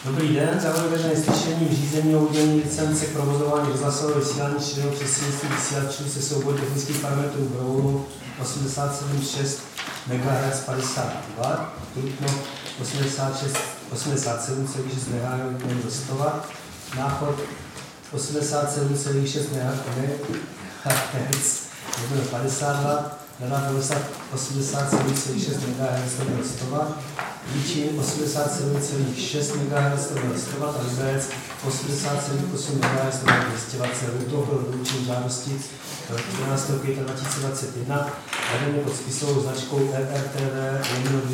Dobrý den, zahajuji veřejné slyšení řízení o udělení licence k provozování rozhlasového vysílání šířeného přestěhovalství vysílačů se soubory technických parametrů Brounu 87,6 MHz 52, Trutno 87,6 MHz, Náchod 87,6 MHz 52, Dana 87,6 MHz, Líčín 87,6 MHz a Liberec 87,8 MHz 220. Lhůtou pro doručení žádosti 14. května 2021 vedený pod spisovou značkou RRTV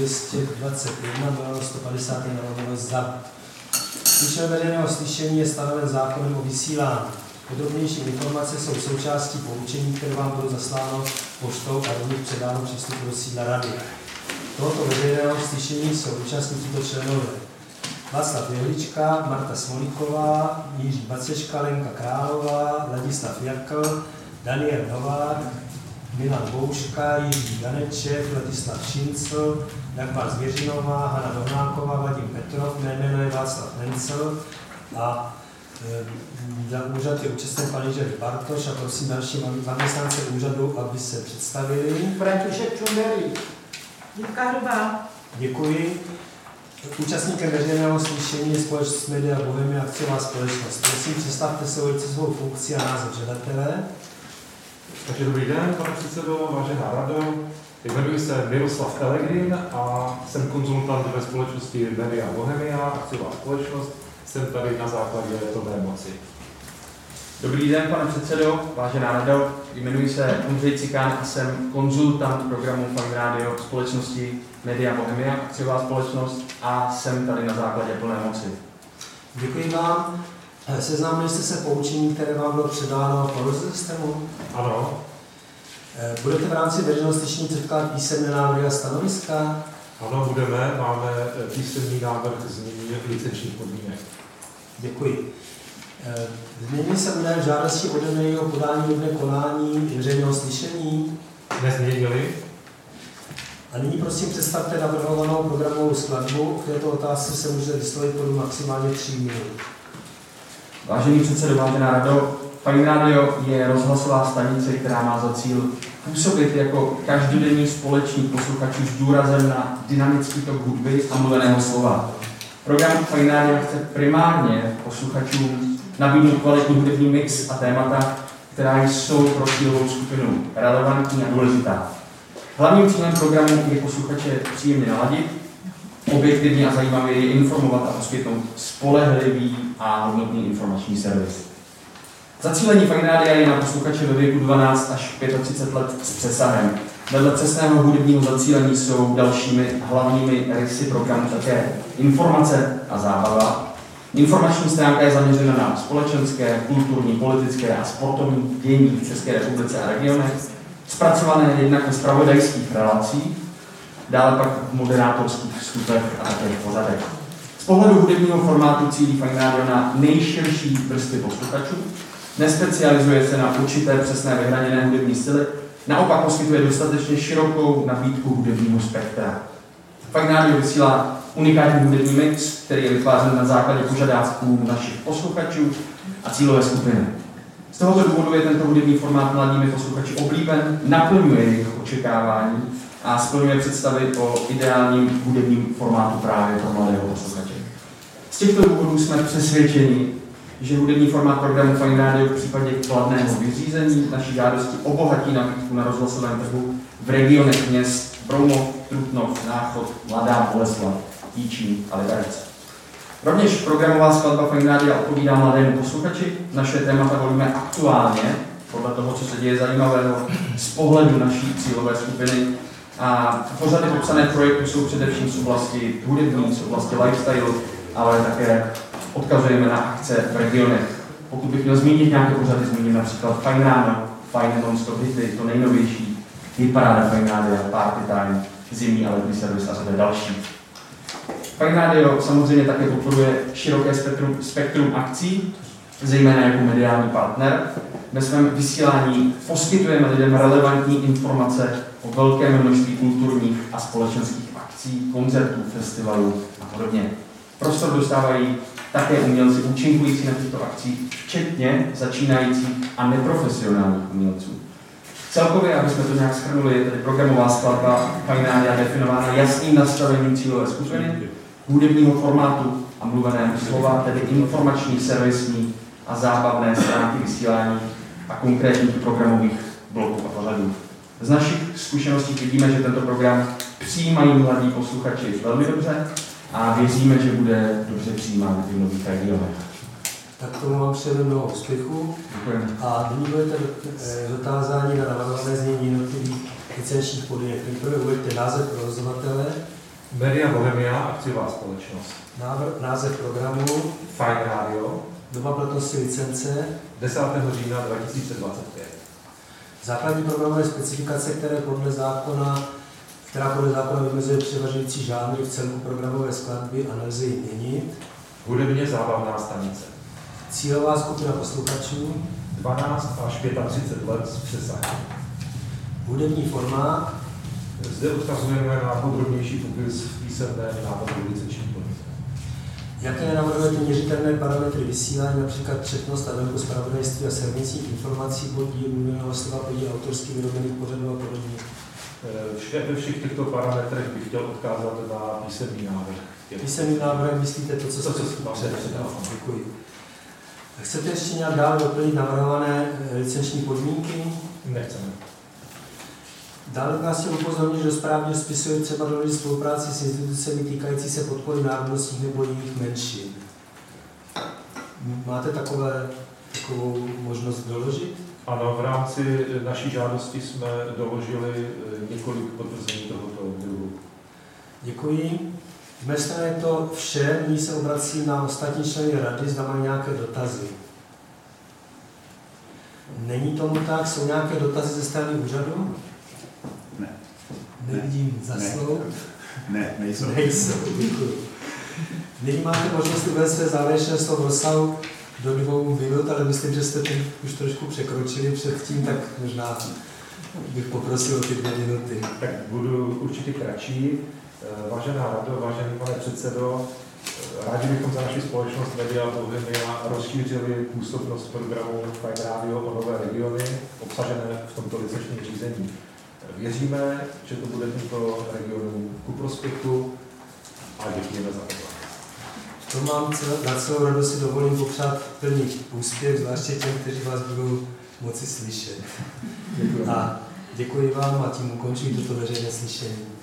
221 151 ZAP. Účel vedeného slyšení je stanoven zákonem o vysílání. Podrobnější informace jsou součástí poučení, které vám budou zasláno poštou a rovněž předáno při vstupu do sídla rady. Tohoto veřejného slyšení jsou účastní tito členové: Václav Jehlička, Marta Smolíková, Jiří Baceška, Lenka Králová, Ladislav Jakl, Daniel Novák, Milan Bouška, Jiří Janeček, Ladislav Šincl, Dagmar Zvěřinová, Hana Dohnáková, Vadim Petrov, mé jméno je Václav Mencel a za úřad je účasten pan Jiří Bartoš a prosím další zaměstnance úřadu, aby se představili. František Čundery. Jitka Hrubá. Děkuji. Účastníkem veřejného slyšení je společnost Media Bohemia akciová společnost. Prosím, představte se ulici svou funkci a název žadatele. Takže dobrý den, pane předsedo, vážená rado. Jmenuji se Miroslav Pelegrin a jsem konzultant ve společnosti Media Bohemia akciová společnost. Jsem tady na základě plné moci. Dobrý den, pane předsedo, vážená rado. Jmenuji se Ondřej Cikán a jsem konzultant programu Fine Radio společnosti Media Bohemia, akciová společnost, a jsem tady na základě plné moci. Děkuji vám. Seznámili jste se poučení, které vám bylo předáno po systému? Ano. Budete v rámci veřejného slyšení předkládat písemné návrhy a stanoviska? Ano, budeme. Máme písemný návrh změní licenčních podmínek. Děkuji. Změní se údaje v žádosti ode mne o podání dobné konání veřejného slyšení? Nezměnili. A nyní prosím představte navrhovanou programovou skladbu. K této otázce se můžete vyslovit po maximálně 3 minut. Vážený předsedo, vážená rado, Fine Radio je rozhlasová stanice, která má za cíl působit jako každodenní společník posluchačů s důrazem na dynamický tok hudby a mluveného slova. Program Fine Radio chce primárně posluchačům nabídnout kvalitní hudební mix a témata, která jsou pro cílovou skupinu relevantní a důležitá. Hlavním cílem programu je posluchače příjemně naladit, objektivně a zajímavě je informovat a poskytnout spolehlivý a hodnotný informační servis. Zacílení Fine Rádia je na posluchače ve věku 12 až 35 let s přesahem. Vedle přesného hudebního zacílení jsou dalšími hlavními rysy programu také informace a zábava. Informační stránka je zaměřena na společenské, kulturní, politické a sportovní dění v České republice a regionech, zpracované jednak ve zpravodajských relacích, dále pak v moderátorských vstupech a také v pořadech. Z pohledu hudebního formátu cílí Fine Radio na nejširší vrstvy posluchačů, nespecializuje se na určité přesné vyhraněné hudební styly, naopak poskytuje dostatečně širokou nabídku hudebního spektra. Fine Radio vysílá unikátní hudební mix, který je vytvářen na základě požadavků našich posluchačů a cílové skupiny. Z tohoto důvodu je tento hudební formát mladými posluchači oblíben, naplňuje jejich očekávání a splňuje představy o ideálním hudebním formátu právě pro mladého posluchače. Z těchto důvodů jsme přesvědčeni, že hudební formát programu Fine Radio v případě kladného vyřízení naší žádosti obohatí nabídku na rozhlasovém trhu v regionech měst Broumov, Trutnov, Náchod, Mladá Boleslav, Líčín a Liberec. Rovněž programová skladba Fine Radio odpovídá mladému posluchači. Naše témata volíme aktuálně, podle toho, co se děje zajímavého z pohledu naší cílové skupiny. A pořady popsané projektu jsou především z oblasti hudební, z oblasti lifestyle, ale také odkazujeme na akce v regionech. Pokud bych měl zmínit nějaké pořady, zmíním například Fine Ráno, Fine Non-Stop hity, to nejnovější, hitparáda Fine Radio, Party Time, zimní a letní servis a řada další. Fine Radio samozřejmě také podporuje široké spektrum akcí, zejména jako mediální partner. Ve svém vysílání poskytujeme lidem relevantní informace o velkém množství kulturních a společenských akcí, koncertů, festivalů a podobně. Prostor dostávají také umělci účinkující na těchto akcích, včetně začínajících a neprofesionálních umělců. Celkově, aby jsme to nějak shrnuli, je tady programová skladba Fajn Rádia definována jasným nastavením cílové skupiny, hudebního formátu a mluveného slova, tedy informační, servisní a zábavné stránky vysílání a konkrétních programových bloků a pořadů. Z našich zkušeností vidíme, že tento program přijímají mladí posluchači velmi dobře a věříme, že bude dobře přijímán v nových regionech. Tak tomu vám přejeme mnoho úspěchů. Děkujeme. A nyní budete dotázání na navrhované znění jednotlivých licenčních podmínek. Nejprve uveďte název provozovatele, Media Bohemia, akciová společnost. název programu, Fajn Radio, doba platnosti licence, 10. října 2025. základní programové specifikace, která podle zákona vymezuje převažující žánry v celku programové skladby a nelze ji měnit. Hudebně zábavná stanice. Cílová skupina posluchačů, 12 až 35 let s přesahem. hudební formát, Zde odkazujeme na podrobnější popis v písemném návrhu licenční podmínek. jaké navrhujete měřitelné parametry vysílání, například četnost a velikost zpravodajství a servisních informací, podíl mluveného slova, podíl autorsky vyrobených pořadů a podobně. Ve všech těchto parametrech bych chtěl odkázat na písemný návrh. Písemným návrhem myslíte to, co jste představil? Děkuji. Chcete ještě nějak dále doplnit navrhované licenční podmínky? Nechceme. Dále nás chtěl upozornit, že do správního spisu je třeba doložit spolupráci s institucemi týkající se podpory národnostních nebo jiných menšin. Máte takovou možnost doložit? Ano, v rámci naší žádosti jsme doložili několik potvrzení tohoto druhu. Děkuji. Z mé strany je to vše, nyní se obracím na ostatní členy rady, zda mají nějaké dotazy. Není tomu tak? Jsou nějaké dotazy ze strany úřadu? Ne. Nevidím za slovo. Ne, nejsou. Děkuji. Nyní máte možnost uvést své závěrečné slovo v rozsahu do 2 minut, ale myslím, že jste tím už trošku překročili předtím, tak možná bych poprosil o ty 2 minuty. Tak budu určitě kratší. Vážená rado, vážený pane předsedo, rádi bychom za naši společnost Media Bohemia rozšířili působnost programu Fajn Radio o nové regiony obsažené v tomto licenčním řízení. Věříme, že to bude tímto regionům ku prospěchu a děkujeme za pozornost. To mám na celou radu si dovolím popřát plný úspěch, zvláště těm, kteří vás budou moci slyšet. A děkuji vám a tím ukončuji toto veřejné slyšení.